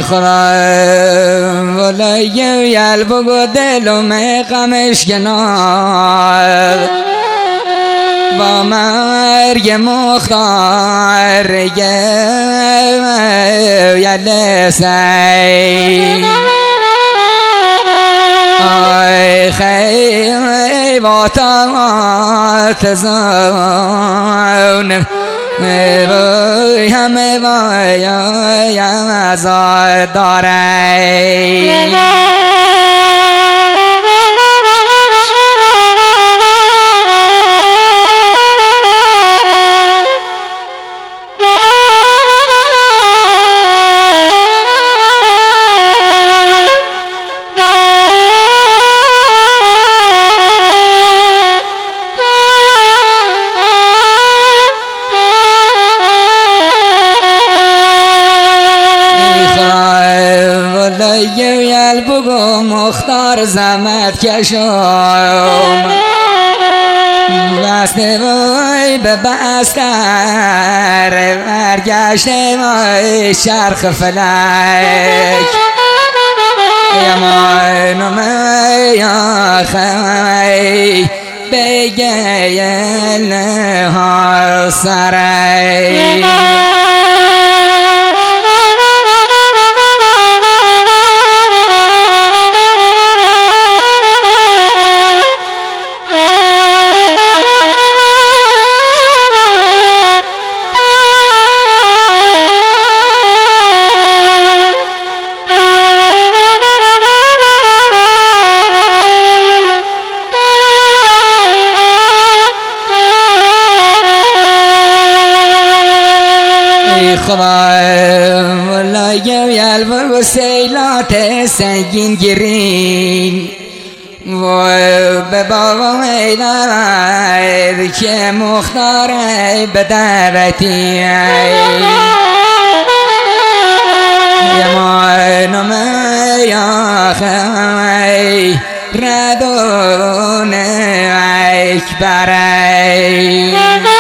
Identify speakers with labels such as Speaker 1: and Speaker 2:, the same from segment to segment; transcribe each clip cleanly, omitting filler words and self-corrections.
Speaker 1: خدا ولای یلبگ و دلم غمش کنار با مرگ مختار یلسی آی خیباتات زون بای همه بای ازاد داری بگو مختار زمت کشم بسته وای به بستر برگشته وای شرخ فلک یمانم یا خی بگه نهار سرای خدای ولای یلبگ و سیلات سنگین گیرین و به بابا میدارد که مختار به دعوتی یمانم یا خی ردون اکبری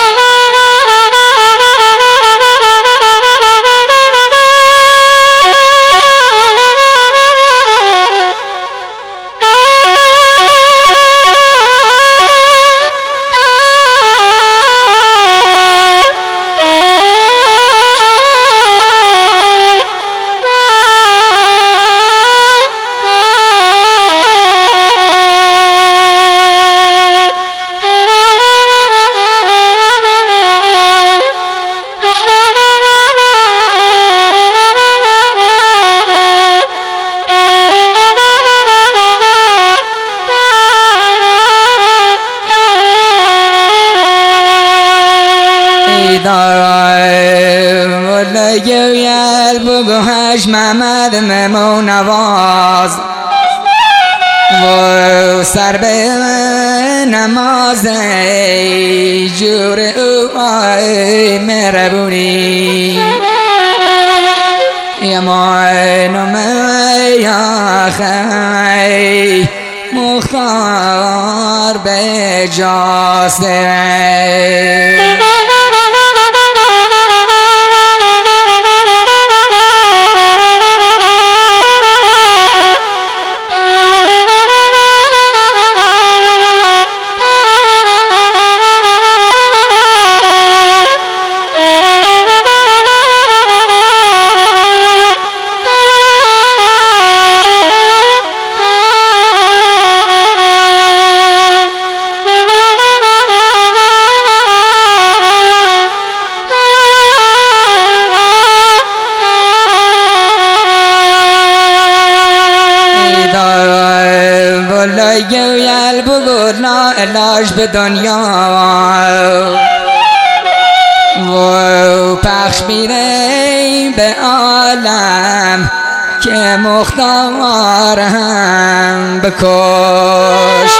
Speaker 1: ولای یلبگ و حج محمد ممو نواز و سر به نماز جور او مهربونی یمانم یا خی مختار به جاسته یلبگ و لا علاج به دنیا و پخش میره به عالم که مختار هم بکش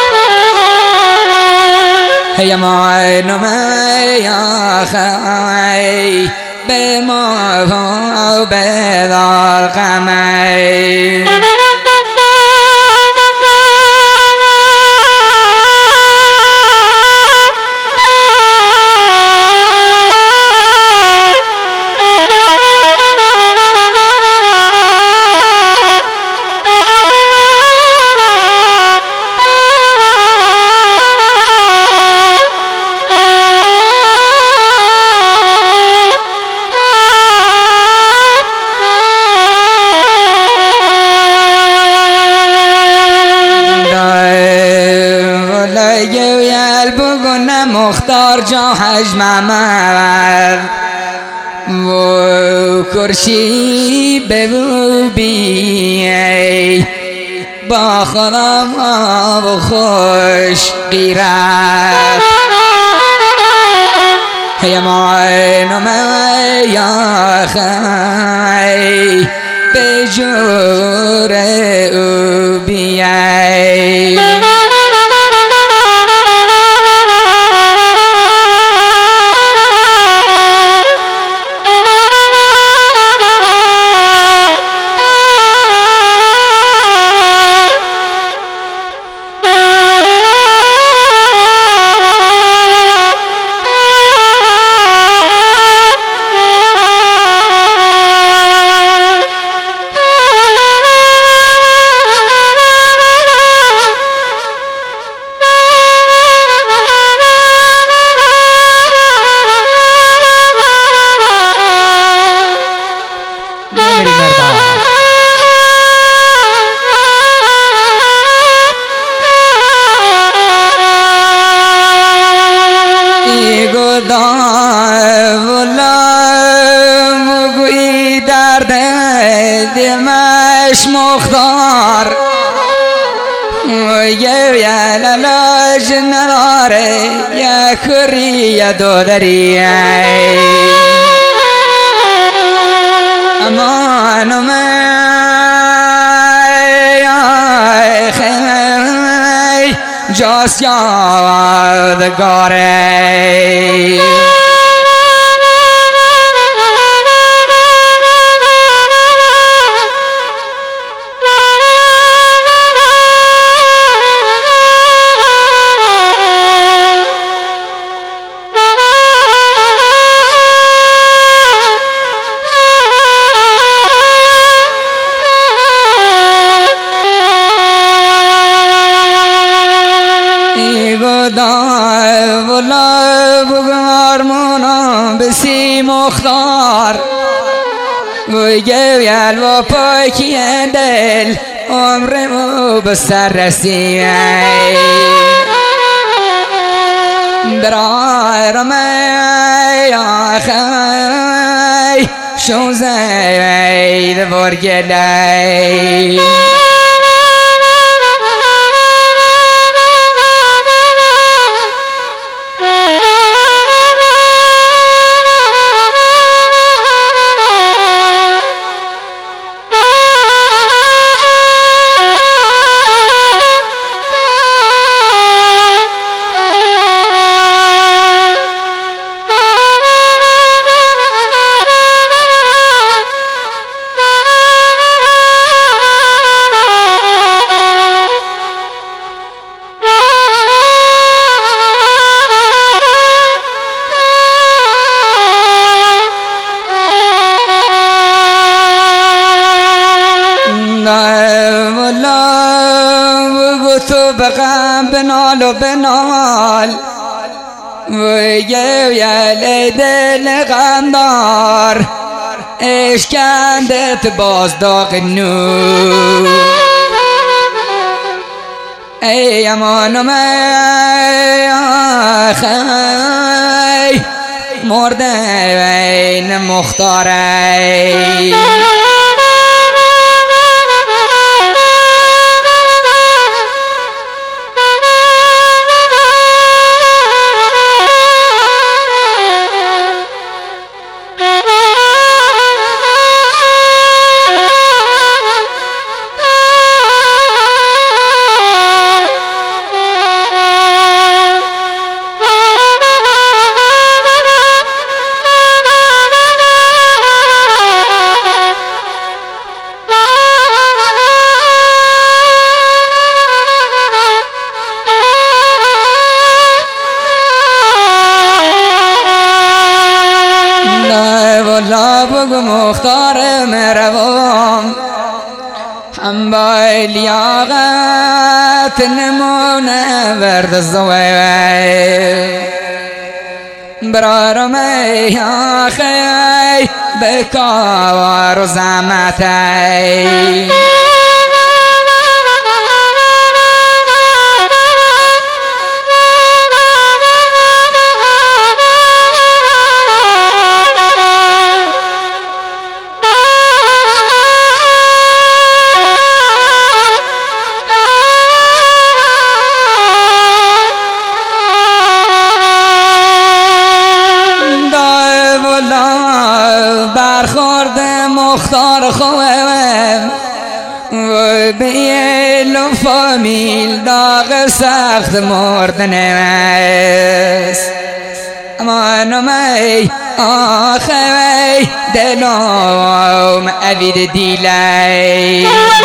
Speaker 1: یمانم یا خی به ما و بدار غمی مختار جا حجم و کرشی ببو بی با خدا و خوش غیرت هیمان یا خی بجور او بیای دمش مختار ويا لا جنار يا كري يا دولري امان ما يا خي جاس يا دغاري ولا بغار منا بسی مختار ويا الوفا كي دل عمري مو بسر رسي درار ما يا خي شو زي الورجلي بغم بنال و بنال ويا دل غمدار اشکندت باز داغ نور ای امان ما خی مرده این مختاره مختار مروام هم با لیاقت نمونه ورد الزوی برارم ای آخی بکار و زمتی مختار خوام و بیل و فامیل داغ سخت مردن است اما می آخوی دلم عبید دیلی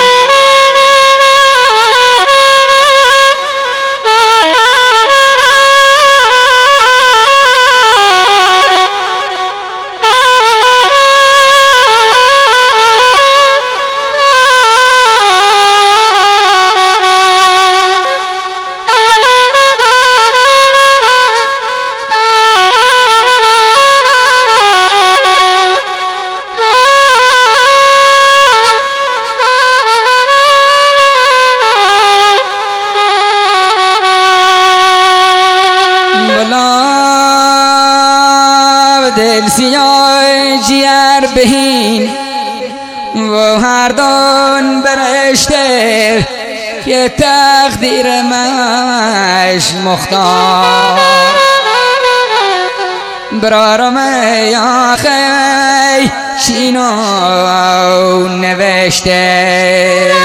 Speaker 1: دل سیاه جیار بهین و هر دون برشته که تقدیر مش مختار برارم آخی چینو نوشته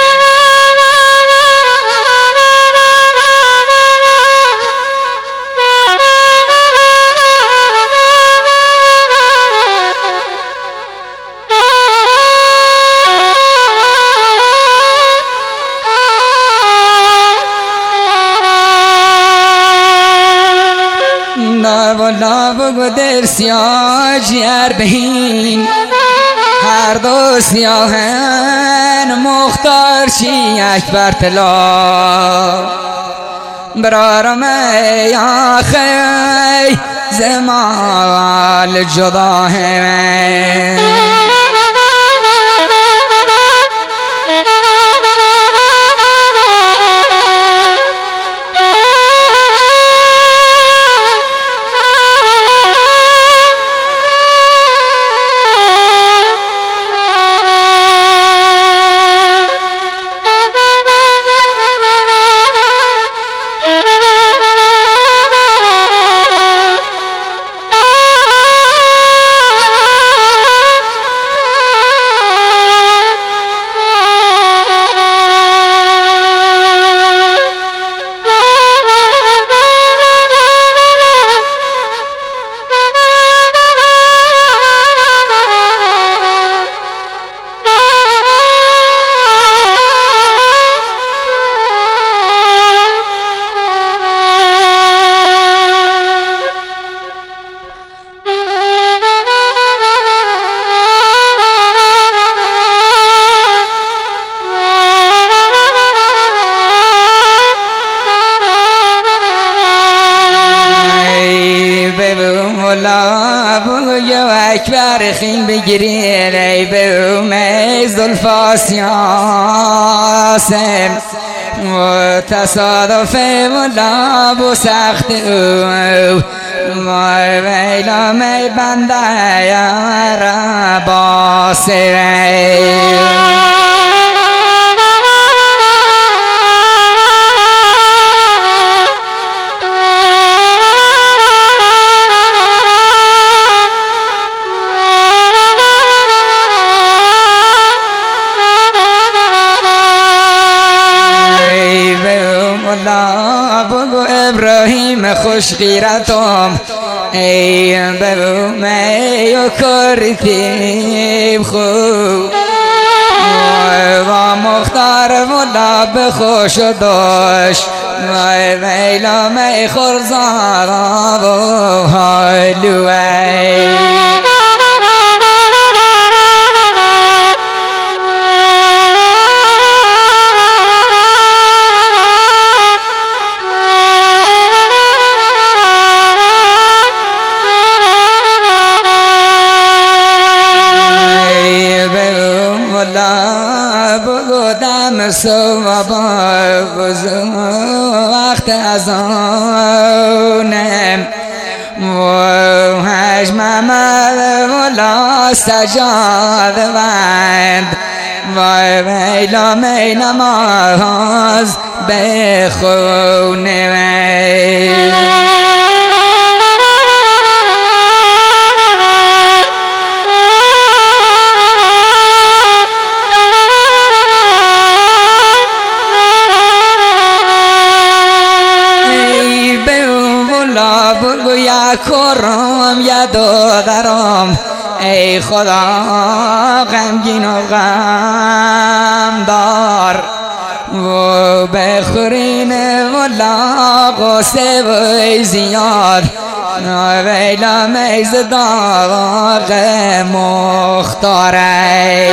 Speaker 1: والا بگو در سیاه جیار بهین هر دو سیاهن مختار چی اکبر طلا برارم ای آخی زمال جدا همه اکبر خیم بگیرین ای بومه زلفا سیاسم و تصادف مولا بو سخت او وای ویلا می بنده یا باسره بگو ابراهیم خوش غیرتم ای بگو می و کردیم خوب و مختار مولا بخوش و داشت وای ویلا می خورزان و حالوی بگودم صبح بزن وقت از آنم و حجم مولا سجاد وند وای ویلا می نماز بخونه کرم یا دادرم ای خدا غمگین و غم دار و بخورین ولا غصه و زیاد ویلا میز داغ مختاره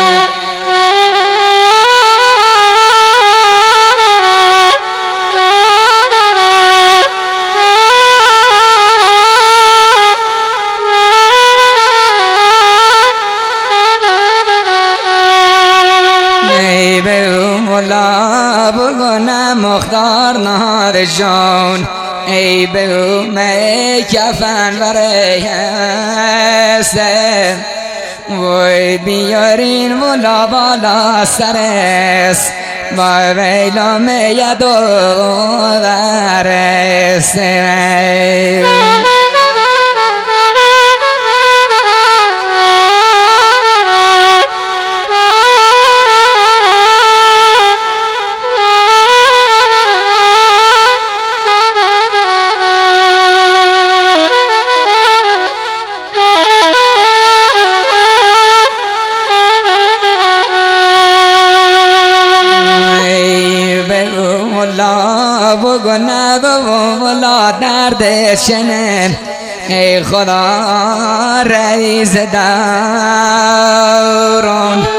Speaker 1: مولا بگونه مختار نهار جان ای بگو می کفن برسه وی بیارین مولا بالا سرس با ویلا می دو درسه بگونه مولا درد شنن ای خدا رئیس دوران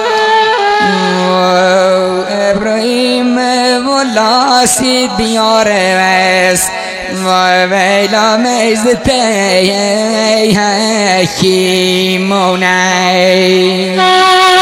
Speaker 1: ابراهیم مولا سید بیاره ویس و ویلا میزته حکیمونه